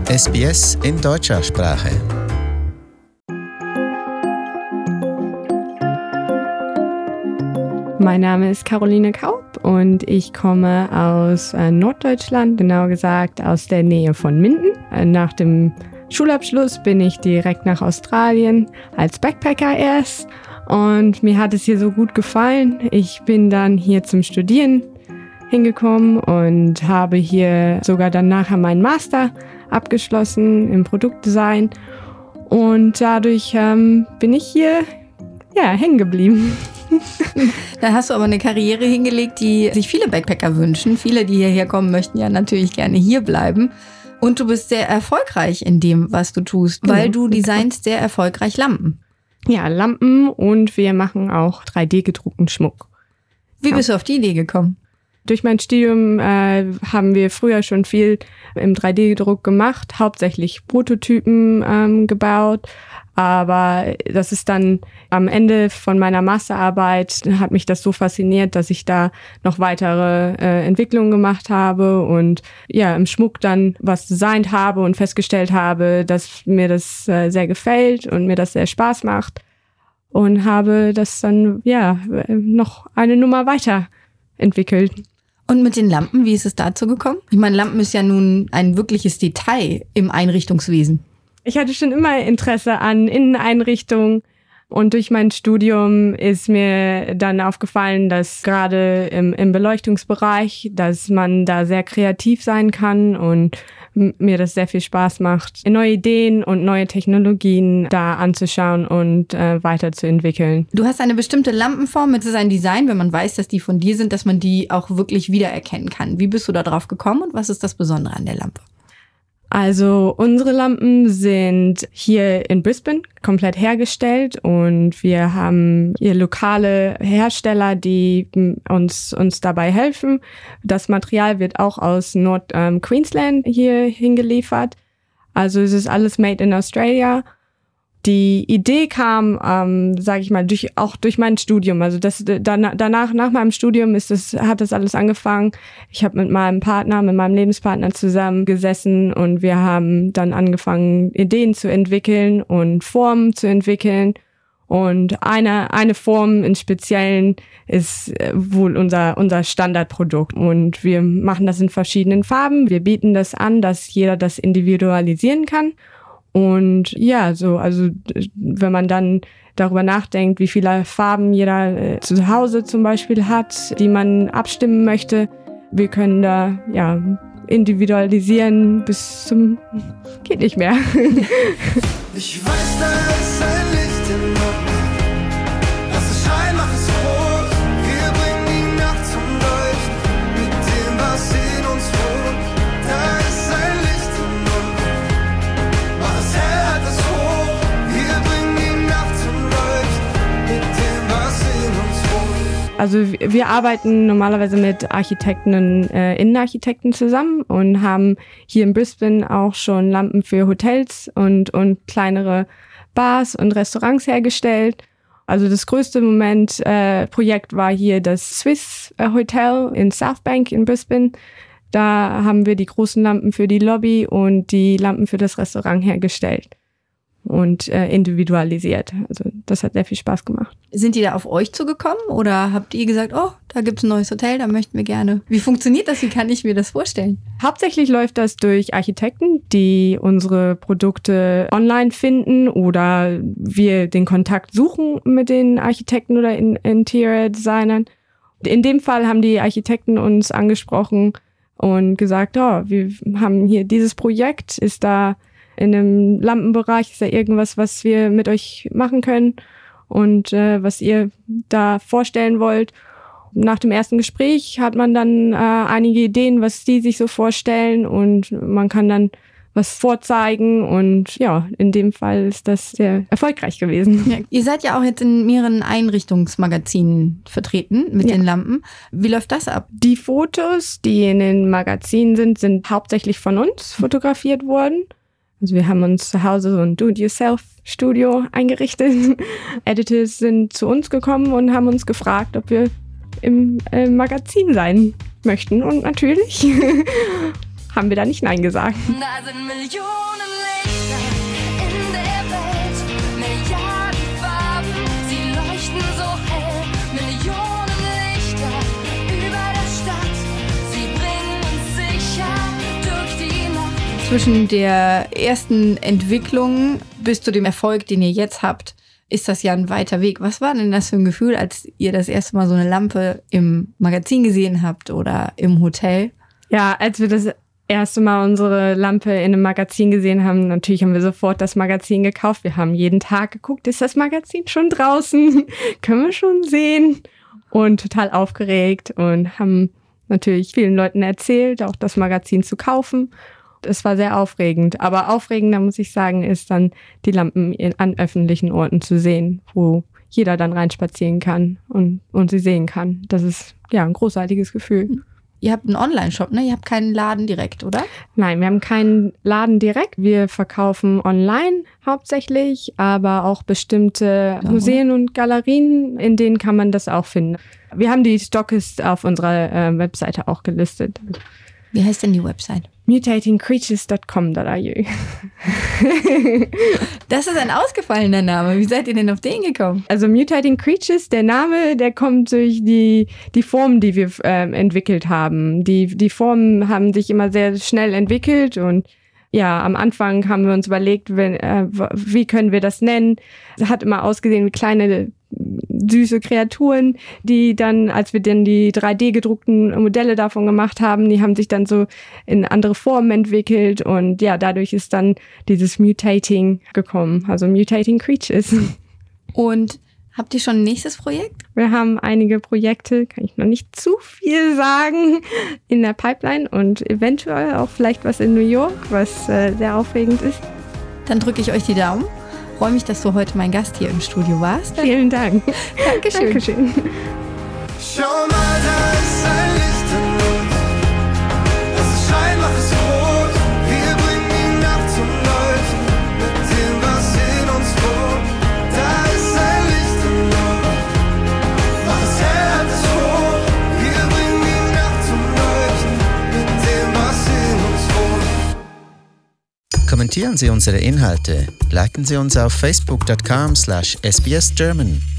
SBS in deutscher Sprache. Mein Name ist Caroline Kaup und ich komme aus Norddeutschland, genauer gesagt aus der Nähe von Minden. Nach dem Schulabschluss bin ich direkt nach Australien als Backpacker erst und mir hat es hier so gut gefallen. Ich bin dann hier zum Studieren hingekommen und habe hier sogar dann nachher meinen Master abgeschlossen im Produktdesign und dadurch bin ich hier hängen geblieben. Da hast du aber eine Karriere hingelegt, die sich viele Backpacker wünschen. Viele, die hierher kommen, möchten ja natürlich gerne hier bleiben. Und du bist sehr erfolgreich in dem, was du tust, weil du designst sehr erfolgreich Lampen. Ja, Lampen und wir machen auch 3D-gedruckten Schmuck. Wie bist du auf die Idee gekommen? Durch mein Studium haben wir früher schon viel im 3D-Druck gemacht, hauptsächlich Prototypen gebaut. Aber das ist dann am Ende von meiner Masterarbeit, hat mich das so fasziniert, dass ich da noch weitere Entwicklungen gemacht habe und ja im Schmuck dann was designt habe und festgestellt habe, dass mir das sehr gefällt und mir das sehr Spaß macht und habe das dann noch eine Nummer weiterentwickelt. Und mit den Lampen, wie ist es dazu gekommen? Ich meine, Lampen ist ja nun ein wirkliches Detail im Einrichtungswesen. Ich hatte schon immer Interesse an Inneneinrichtungen und durch mein Studium ist mir dann aufgefallen, dass gerade im Beleuchtungsbereich, dass man da sehr kreativ sein kann und mir das sehr viel Spaß macht, neue Ideen und neue Technologien da anzuschauen und weiterzuentwickeln. Du hast eine bestimmte Lampenform mit deinem Design, wenn man weiß, dass die von dir sind, dass man die auch wirklich wiedererkennen kann. Wie bist du da drauf gekommen und was ist das Besondere an der Lampe? Also unsere Lampen sind hier in Brisbane komplett hergestellt und wir haben hier lokale Hersteller, die uns dabei helfen. Das Material wird auch aus Nord-Queensland hier hingeliefert. Also es ist alles made in Australia. Die Idee kam, durch mein Studium. Also danach, nach meinem Studium hat das alles angefangen. Ich habe mit meinem Lebenspartner zusammen gesessen und wir haben dann angefangen, Ideen zu entwickeln und Formen zu entwickeln. Und eine Form im Speziellen ist wohl unser Standardprodukt. Und wir machen das in verschiedenen Farben. Wir bieten das an, dass jeder das individualisieren kann. Und wenn man dann darüber nachdenkt, wie viele Farben jeder zu Hause zum Beispiel hat, die man abstimmen möchte, wir können da individualisieren bis zum geht nicht mehr. Ich weiß, da ist ein Licht im Nacht. Lass es scheinen, mach es groß. Wir bringen die Nacht zum Leuchten mit dem, was in uns wohnt. Da ist ein Licht im Nacht. Mach es hell, halt es hoch. Wir bringen die Nacht zum Leuchten mit dem, was in uns wohnt. Also wir arbeiten normalerweise mit Architekten und Innenarchitekten zusammen und haben hier in Brisbane auch schon Lampen für Hotels und kleinere Bars und Restaurants hergestellt. Also das größte Projekt war hier das Swiss Hotel in Southbank in Brisbane. Da haben wir die großen Lampen für die Lobby und die Lampen für das Restaurant hergestellt und individualisiert. Also das hat sehr viel Spaß gemacht. Sind die da auf euch zugekommen oder habt ihr gesagt, oh, da gibt's ein neues Hotel, da möchten wir gerne. Wie funktioniert das? Wie kann ich mir das vorstellen? Hauptsächlich läuft das durch Architekten, die unsere Produkte online finden oder wir den Kontakt suchen mit den Architekten oder Interior Designern. In dem Fall haben die Architekten uns angesprochen und gesagt, wir haben hier dieses Projekt, ist da in dem Lampenbereich, ist da irgendwas, was wir mit euch machen können und was ihr da vorstellen wollt. Nach dem ersten Gespräch hat man dann einige Ideen, was die sich so vorstellen und man kann dann was vorzeigen und in dem Fall ist das sehr erfolgreich gewesen. Ja. Ihr seid ja auch jetzt in mehreren Einrichtungsmagazinen vertreten mit den Lampen. Wie läuft das ab? Die Fotos, die in den Magazinen sind hauptsächlich von uns fotografiert worden. Also wir haben uns zu Hause so ein Do-it-yourself-Studio eingerichtet. Editors sind zu uns gekommen und haben uns gefragt, ob wir im Magazin sein möchten. Und natürlich haben wir da nicht Nein gesagt. Da sind Millionen Lichter in der Welt, Milliarden Farben, sie leuchten so hell. Millionen Lichter über der Stadt, sie bringen uns sicher durch die Nacht. Zwischen der ersten Entwicklung bis zu dem Erfolg, den ihr jetzt habt, ist das ja ein weiter Weg. Was war denn das für ein Gefühl, als ihr das erste Mal so eine Lampe im Magazin gesehen habt oder im Hotel? Ja, als wir das erste Mal unsere Lampe in einem Magazin gesehen haben, natürlich haben wir sofort das Magazin gekauft. Wir haben jeden Tag geguckt, ist das Magazin schon draußen? Können wir schon sehen? Und total aufgeregt und haben natürlich vielen Leuten erzählt, auch das Magazin zu kaufen. Es war sehr aufregend. Aber aufregender, muss ich sagen, ist dann die Lampen an öffentlichen Orten zu sehen, wo jeder dann reinspazieren kann und sie sehen kann. Das ist ja ein großartiges Gefühl. Ihr habt einen Online-Shop, ne? Ihr habt keinen Laden direkt, oder? Nein, wir haben keinen Laden direkt. Wir verkaufen online hauptsächlich, aber auch bestimmte Museen und Galerien, in denen kann man das auch finden. Wir haben die Stockists auf unserer Webseite auch gelistet. Wie heißt denn die Website? mutatingcreatures.com.au. Das ist ein ausgefallener Name. Wie seid ihr denn auf den gekommen? Also Mutating Creatures, der Name, der kommt durch die Formen, die wir entwickelt haben. Die Formen haben sich immer sehr schnell entwickelt und ja, am Anfang haben wir uns überlegt, wie können wir das nennen. Es hat immer ausgesehen wie kleine süße Kreaturen, die dann, als wir dann die 3D-gedruckten Modelle davon gemacht haben, die haben sich dann so in andere Formen entwickelt und ja, dadurch ist dann dieses Mutating gekommen, also Mutating Creatures. Und habt ihr schon ein nächstes Projekt? Wir haben einige Projekte, kann ich noch nicht zu viel sagen, in der Pipeline und eventuell auch vielleicht was in New York, was sehr aufregend ist. Dann drücke ich euch die Daumen. Ich freue mich, dass du heute mein Gast hier im Studio warst. Vielen Dank. Dankeschön. Dankeschön. Schau mal, da ist ein Licht in uns. Lass es scheinen, mach es rot. Wir bringen die Nacht zum Leuchten mit dem, was in uns wohnt. Da ist ein Licht in uns. Mach es hell, halt es hoch. Wir bringen die Nacht zum Leuchten mit dem, was in uns wohnt. Kommentieren Sie unsere Inhalte, liken Sie uns auf facebook.com/sbsgerman.